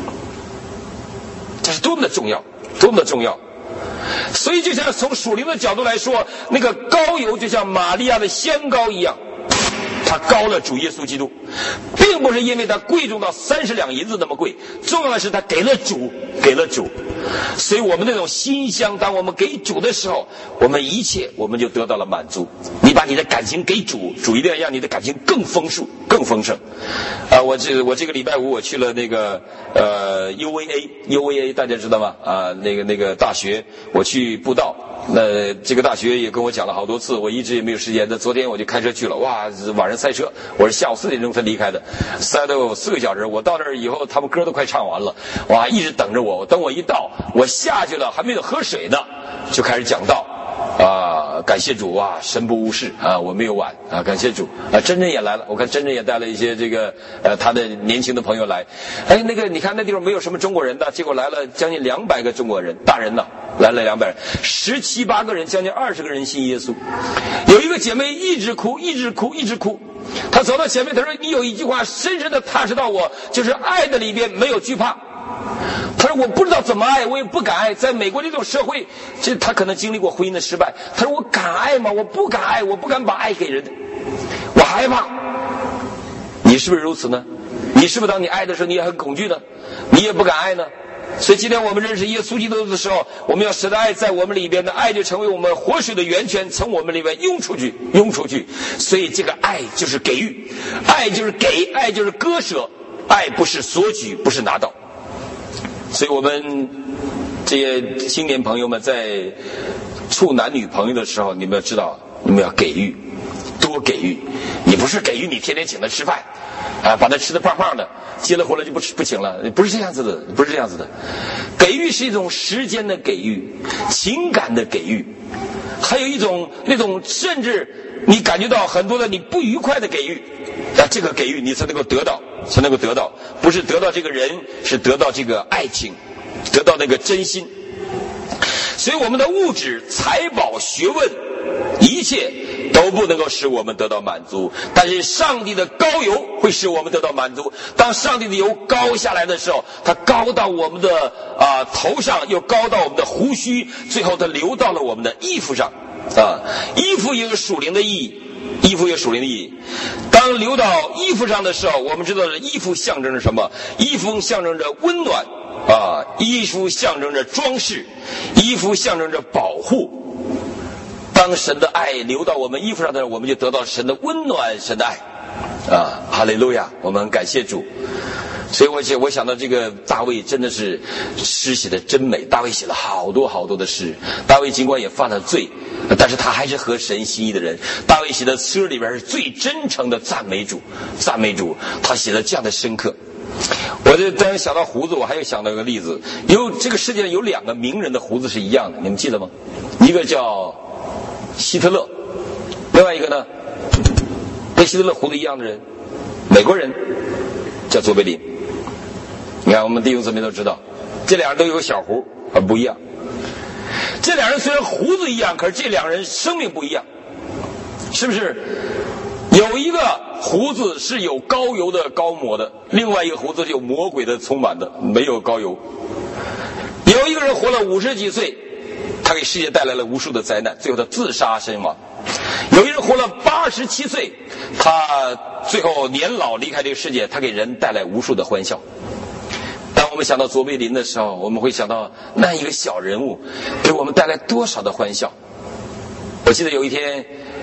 这是多么的重要，多么的重要！所以就像从属灵的角度来说，那个膏油就像玛利亚的香膏一样，他膏了主耶稣基督，并不是因为他贵重到三十两银子那么贵，重要的是他给了主，给了主。所以我们那种馨香，当我们给主的时候，我们一切我们就得到了满足。你把你的感情给主，主一定要让你的感情更丰富、更丰盛。啊，我这我这个礼拜五我去了那个呃 U V A U V A 大家知道吗？啊，那个那个大学我去布道。那这个大学也跟我讲了好多次，我一直也没有时间。那昨天我就开车去了，哇，晚上塞车，我是下午四点钟才离开的，塞了有四个小时。我到那儿以后，他们歌都快唱完了，哇，一直等着我。等我一到，我下去了，还没有喝水呢，就开始讲道。啊，感谢主啊，神不无事啊，我没有晚啊，感谢主啊，真真也来了，我看真真也带了一些这个呃他的年轻的朋友来，哎，那个你看那地方没有什么中国人的，结果来了将近两百个中国人，大人呢来了两百人，十七八个人，将近二十个人信耶稣。有一个姐妹一直哭，一直哭，一直哭。她走到前面，她说：“你有一句话深深的踏实到我，就是爱的里边没有惧怕。”他说我不知道怎么爱，我也不敢爱。在美国这种社会，这他可能经历过婚姻的失败。他说我敢爱吗？我不敢爱，我不敢把爱给人，我害怕。你是不是如此呢？你是不是当你爱的时候，你也很恐惧呢？你也不敢爱呢？所以今天我们认识耶稣基督的时候，我们要使得爱在我们里边的爱就成为我们活水的源泉，从我们里面涌出去，涌出去。所以这个爱就是给予，爱就是给，爱就是割舍，爱不是索取，不是拿到。所以我们这些青年朋友们在处男女朋友的时候，你们要知道，你们要给予，多给予。你不是给予你天天请他吃饭啊，把他吃得胖胖的，结了婚了就不吃不请了，不是这样子的，不是这样子的。给予是一种时间的给予，情感的给予，还有一种那种甚至你感觉到很多的你不愉快的给予，啊，这个给予你才能够得到，才能够得到，不是得到这个人，是得到这个爱情，得到那个真心。所以我们的物质、财宝、学问，一切都不能够使我们得到满足，但是上帝的膏油会使我们得到满足。当上帝的油高下来的时候，它高到我们的啊、呃、头上，又高到我们的胡须，最后它流到了我们的衣服上啊。衣服也有属灵的意义，衣服有属灵的意义。当流到衣服上的时候，我们知道衣服象征着什么？衣服象征着温暖啊，衣服象征着装饰，衣服象征着保护。当神的爱流到我们衣服上的时候，我们就得到神的温暖，神的爱啊，哈利路亚！我们感谢主。所以我想，我想到这个大卫真的是诗写的真美。大卫写了好多好多的诗。大卫尽管也犯了罪，但是他还是合神心意的人。大卫写的诗里边是最真诚的赞美主，赞美主。他写的这样的深刻。我就当然想到胡子，我还有想到一个例子。有这个世界上有两个名人的胡子是一样的，你们记得吗？一个叫希特勒，另外一个呢，跟希特勒胡子一样的人，美国人叫卓别林。你看我们弟兄姊妹都知道，这两人都有小胡，很不一样。这两人虽然胡子一样，可是这两人生命不一样，是不是？有一个胡子是有膏油的膏抹的，另外一个胡子是有魔鬼的充满的，没有膏油。有一个人活了五十几岁，他给世界带来了无数的灾难，最后他自杀身亡。有一人活了八十七岁，他最后年老离开这个世界，他给人带来无数的欢笑。当我们想到卓别林的时候，我们会想到那一个小人物给我们带来多少的欢笑。我记得有一天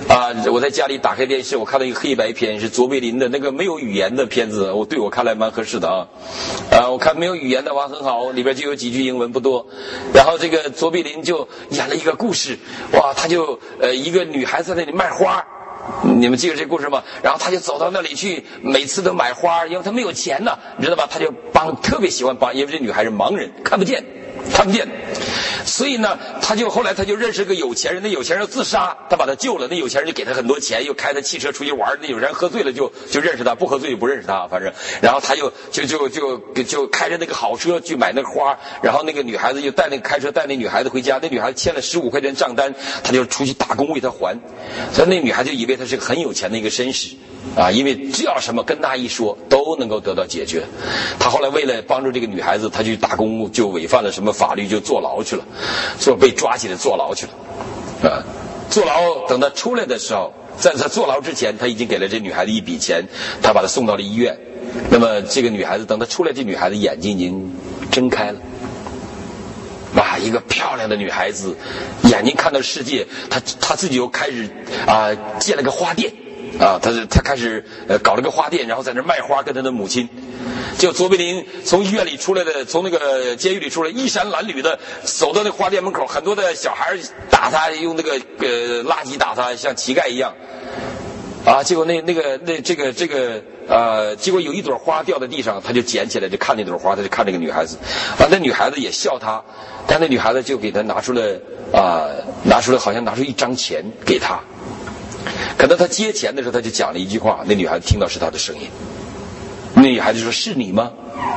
啊，我在家里打开电视，我看到一个黑白片，是卓别林的那个没有语言的片子，我对我看来蛮合适的啊。啊，我看没有语言的话很好，里边就有几句英文不多。然后这个卓别林就演了一个故事，哇，他就呃一个女孩子在那里卖花。你们记得这故事吗？然后他就走到那里去，每次都买花，因为他没有钱呢，你知道吧？他就帮，特别喜欢帮，因为这女孩是盲人，看不见，看不见，所以呢，他就后来他就认识个有钱人，那有钱人要自杀，他把他救了，那有钱人就给他很多钱，又开他汽车出去玩，那有人喝醉了就就认识他，不喝醉就不认识他，反正，然后他就就就就就就开着那个好车去买那个花，然后那个女孩子就带那个开车带那女孩子回家，那女孩子欠了十五块钱账单，他就出去打工为她还，所以那女孩子就以为他是个很有钱的一个绅士啊，因为只要什么跟他一说都能够得到解决。他后来为了帮助这个女孩子，他去打工就违反了什么法律，就坐牢去了，就被抓起来坐牢去了啊。坐牢等他出来的时候，在他坐牢之前，他已经给了这女孩子一笔钱，他把她送到了医院。那么这个女孩子等她出来，这女孩子眼睛已经睁开了。哇，一个漂亮的女孩子，眼睛看到世界，她她自己又开始啊、呃、建了个花店啊，她她开始呃搞了个花店，然后在那卖花，跟她的母亲。就卓别林从医院里出来的，从那个监狱里出来，衣衫褴褛的走到那花店门口，很多的小孩打他，用那个呃垃圾打他，像乞丐一样。啊，结果那那个那这个这个呃，结果有一朵花掉在地上，他就捡起来，就看那朵花，他就看这个女孩子，啊，那女孩子也笑他，但那女孩子就给他拿出了啊、呃，拿出了好像拿出一张钱给他，可能他接钱的时候，他就讲了一句话，那女孩子听到是他的声音，那女孩子说：“是你吗？”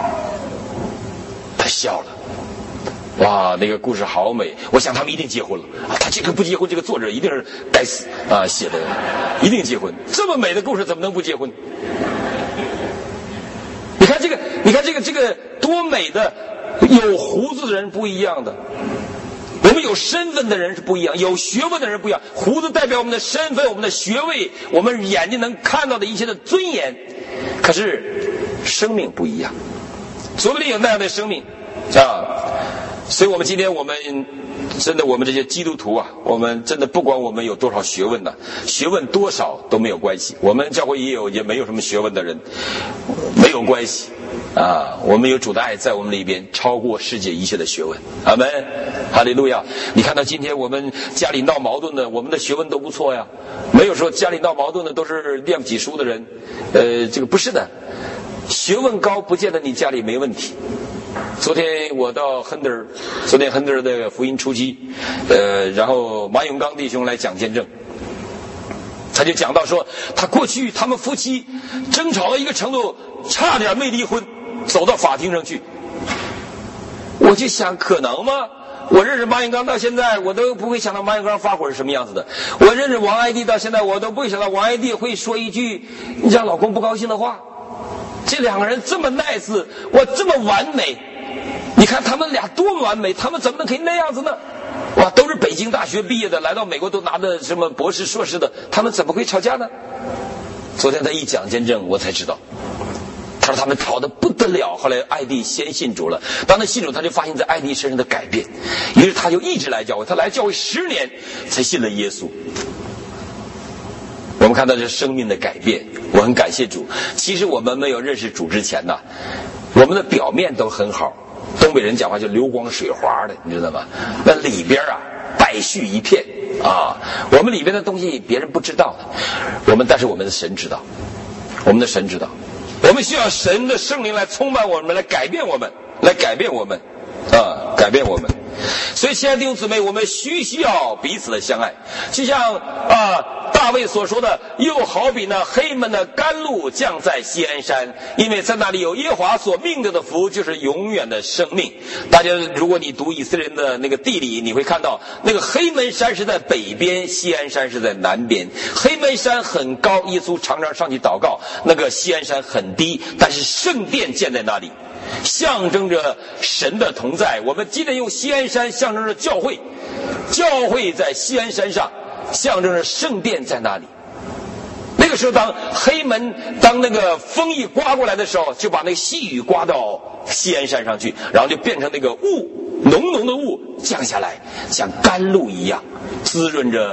他笑了。哇，那个故事好美！我想他们一定结婚了啊！他这个不结婚，这个作者一定是该死啊！写的一定结婚，这么美的故事怎么能不结婚？你看这个，你看这个，这个多美的！有胡子的人不一样的，我们有身份的人是不一样，有学问的人不一样。胡子代表我们的身份、我们的学位、我们眼睛能看到的一切的尊严。可是生命不一样，卓别林有那样的生命啊！所以我们今天我们真的我们这些基督徒啊，我们真的不管我们有多少学问呢，学问多少都没有关系，我们教会也有也没有什么学问的人没有关系啊，我们有主的爱在我们里边，超过世界一切的学问。阿们，哈利路亚！你看到今天我们家里闹矛盾的，我们的学问都不错呀，没有说家里闹矛盾的都是念不起书的人，呃，这个不是的，学问高不见得你家里没问题。昨天我到亨德尔，昨天亨德尔的福音初期，呃，然后马永刚弟兄来讲见证，他就讲到说，他过去他们夫妻争吵到一个程度，差点没离婚，走到法庭上去。我就想，可能吗？我认识马永刚到现在，我都不会想到马永刚发火是什么样子的。我认识王爱弟到现在，我都不会想到王爱弟会说一句让老公不高兴的话。这两个人这么 nice， 我这么完美，你看他们俩多完美，他们怎么能可以那样子呢？哇，都是北京大学毕业的，来到美国都拿的什么博士硕士的，他们怎么会吵架呢？昨天他一讲见证，我才知道，他说他们吵得不得了。后来艾迪先信主了，当他信主，他就发现在艾迪身上的改变，于是他就一直来教会，他来教会十年才信了耶稣。我们看到这生命的改变，我很感谢主。其实我们没有认识主之前呢，我们的表面都很好，东北人讲话就流光水滑的，你知道吗？那里边啊败絮一片啊，我们里边的东西别人不知道的，我们但是我们的神知道，我们的神知道，我们需要神的圣灵来充满我们，来改变我们，来改变我们啊，改变我们。所以亲爱的弟兄姊妹，我们需需要彼此的相爱，就像啊大卫所说的，又好比那黑门的甘露降在锡安山，因为在那里有耶和华所命定的福，就是永远的生命。大家如果你读以色列人的那个地理，你会看到那个黑门山是在北边，锡安山是在南边。黑门山很高，耶稣常常上去祷告，那个锡安山很低，但是圣殿建在那里，象征着神的同在。我们今天用锡安山象征着教会，教会在锡安山上，象征着圣殿在那里。那个时候当黑门当那个风一刮过来的时候，就把那个细雨刮到锡安山上去，然后就变成那个雾，浓浓的雾降下来，像甘露一样滋润着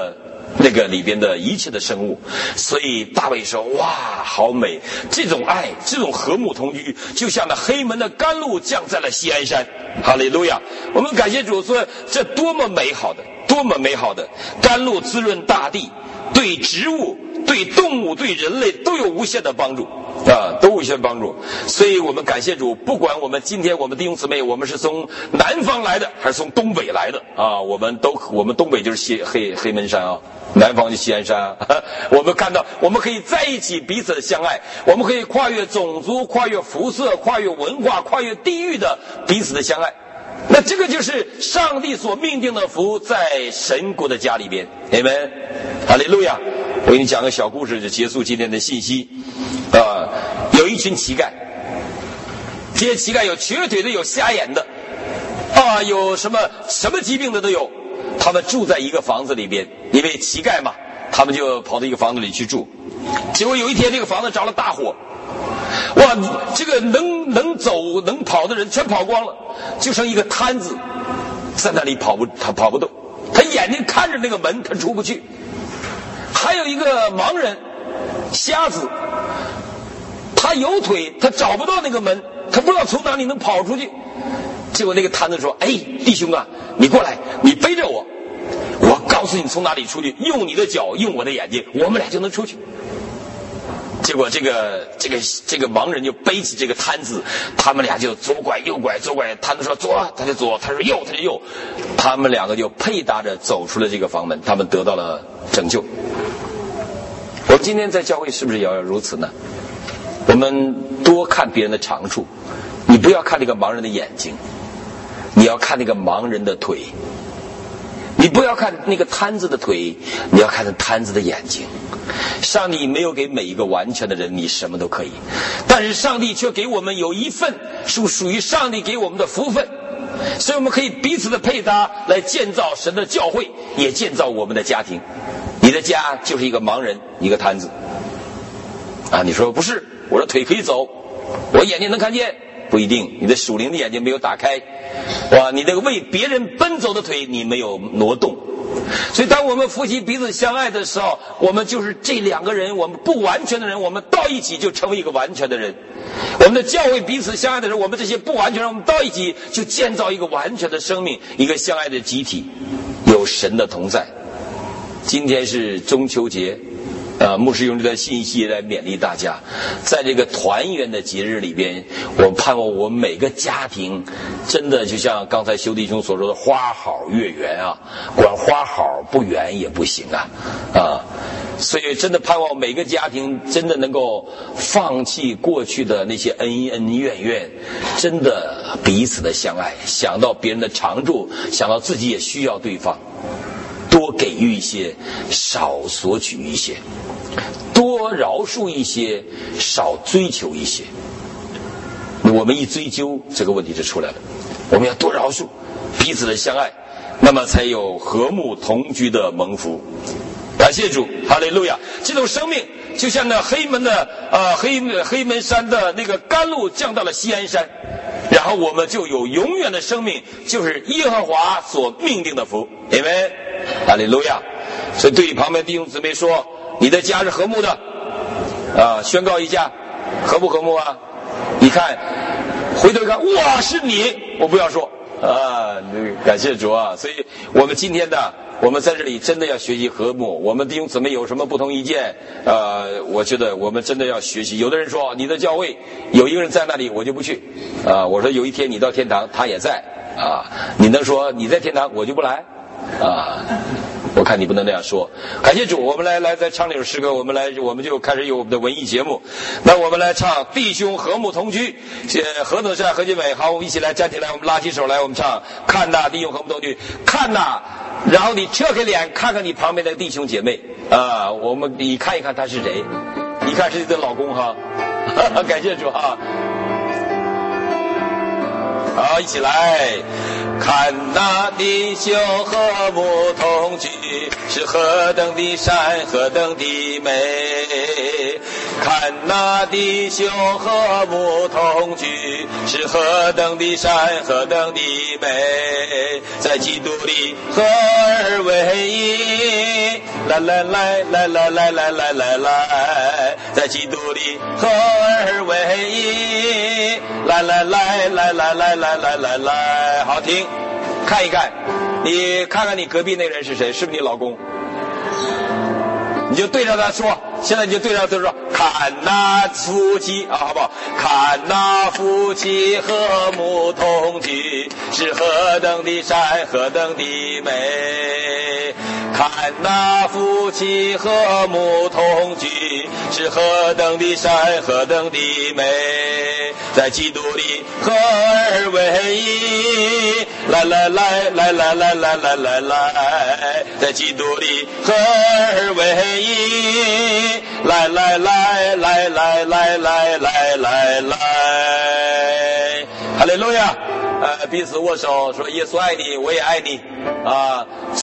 那个里边的一切的生物。所以大卫说，哇，好美，这种爱，这种和睦同居，就像那黑门的甘露降在了锡安山。哈利路亚！我们感谢主，说这多么美好的，多么美好的甘露滋润大地，对植物、对动物、对人类都有无限的帮助啊，都无限帮助。所以我们感谢主，不管我们今天我们弟兄姊妹，我们是从南方来的还是从东北来的啊，我们都我们东北就是西黑黑门山啊，南方就锡安山啊。我们看到我们可以在一起彼此的相爱，我们可以跨越种族、跨越肤色、跨越文化、跨越地域的彼此的相爱。那这个就是上帝所命定的福，在神国的家里边。阿们，哈利路亚！我给你讲个小故事，就结束今天的信息。啊、呃，有一群乞丐，这些乞丐有瘸腿的，有瞎眼的，啊，有什么什么疾病的都有。他们住在一个房子里边，因为乞丐嘛，他们就跑到一个房子里去住。结果有一天，这个房子着了大火。哇，这个能能走能跑的人全跑光了，就剩一个瘫子在那里跑不他跑不动，他眼睛看着那个门，他出不去。还有一个盲人瞎子，他有腿，他找不到那个门，他不知道从哪里能跑出去。结果那个瘫子说，哎，弟兄啊，你过来，你背着我，我告诉你从哪里出去，用你的脚，用我的眼睛，我们俩就能出去。结果这个这个这个盲人就背起这个摊子，他们俩就左拐右拐左拐，摊子说左他就左，他说右他就右，他们两个就配搭着走出了这个房门，他们得到了拯救。我们今天在教会是不是也要如此呢？我们多看别人的长处，你不要看那个盲人的眼睛，你要看那个盲人的腿，你不要看那个摊子的腿，你要看那摊子的眼睛。上帝没有给每一个完全的人你什么都可以，但是上帝却给我们有一份是属于上帝给我们的福分，所以我们可以彼此的配搭来建造神的教会，也建造我们的家庭。你的家就是一个盲人一个摊子啊，你说不是，我的腿可以走，我眼睛能看见，不一定，你的属灵的眼睛没有打开，哇，你那个为别人奔走的腿你没有挪动。所以当我们夫妻彼此相爱的时候，我们就是这两个人，我们不完全的人，我们到一起就成为一个完全的人。我们的教会彼此相爱的时候，我们这些不完全人，我们到一起就建造一个完全的生命，一个相爱的集体，有神的同在。今天是中秋节，呃，牧师用这段信息来勉励大家，在这个团圆的节日里边，我盼望我们每个家庭真的就像刚才修弟兄所说的，花好月圆啊，管花好不圆也不行啊啊！所以真的盼望每个家庭真的能够放弃过去的那些恩恩怨怨，真的彼此的相爱，想到别人的长处，想到自己也需要对方，多给予一些，少索取一些，多饶恕一些，少追求一些。我们一追究，这个问题就出来了。我们要多饶恕，彼此的相爱，那么才有和睦同居的蒙福。感谢主，哈利路亚！这种生命就像那黑门的呃黑黑门山的那个甘露降到了锡安山，然后我们就有永远的生命，就是耶和华所命定的福。阿们，哈利路亚！所以对于旁边弟兄姊妹说，你的家是和睦的啊，宣告一下，和不和睦啊？你看，回头一看，哇，是你，我不要说啊，感谢主啊！所以我们今天的。我们在这里真的要学习和睦，我们弟兄姊妹有什么不同意见，呃，我觉得我们真的要学习。有的人说你的教会有一个人在那里，我就不去啊、呃。我说有一天你到天堂，他也在啊。你能说你在天堂，我就不来啊？我看你不能那样说。感谢主，我们来来再唱这首诗歌，我们来我们就开始有我们的文艺节目。那我们来唱弟兄和睦同居，呃，何等善何其美。好，我们一起来站起来，我们拉起手来，我们唱看呐弟兄和睦同居，看呐。然后你侧开脸看看你旁边的弟兄姐妹啊，我们你看一看他是谁，你看是你的老公哈，感谢主哈。好，一起来看那弟兄和睦同居，是何等的善，何等的美。看那弟兄和睦同居，是何等的善，何等的美。在基督里合而为一，来来来来来来来来来来，在基督里合而为一，来来来来来来来来来来，好听。看一看，你看看你隔壁那人是谁？是不是你老公？你就对着他说，现在你就对着他说，看那夫妻啊，好不好？看那夫妻和睦同居，是何等的善，何等的美。看那夫妻和睦同居，是何等的善，何等的美。在基督里合而为一，来来来来来来来来来来，在基督里合而为一，来来来来来来来来来来，哈利路亚！呃，彼此握手，说耶稣爱你，我也爱你啊。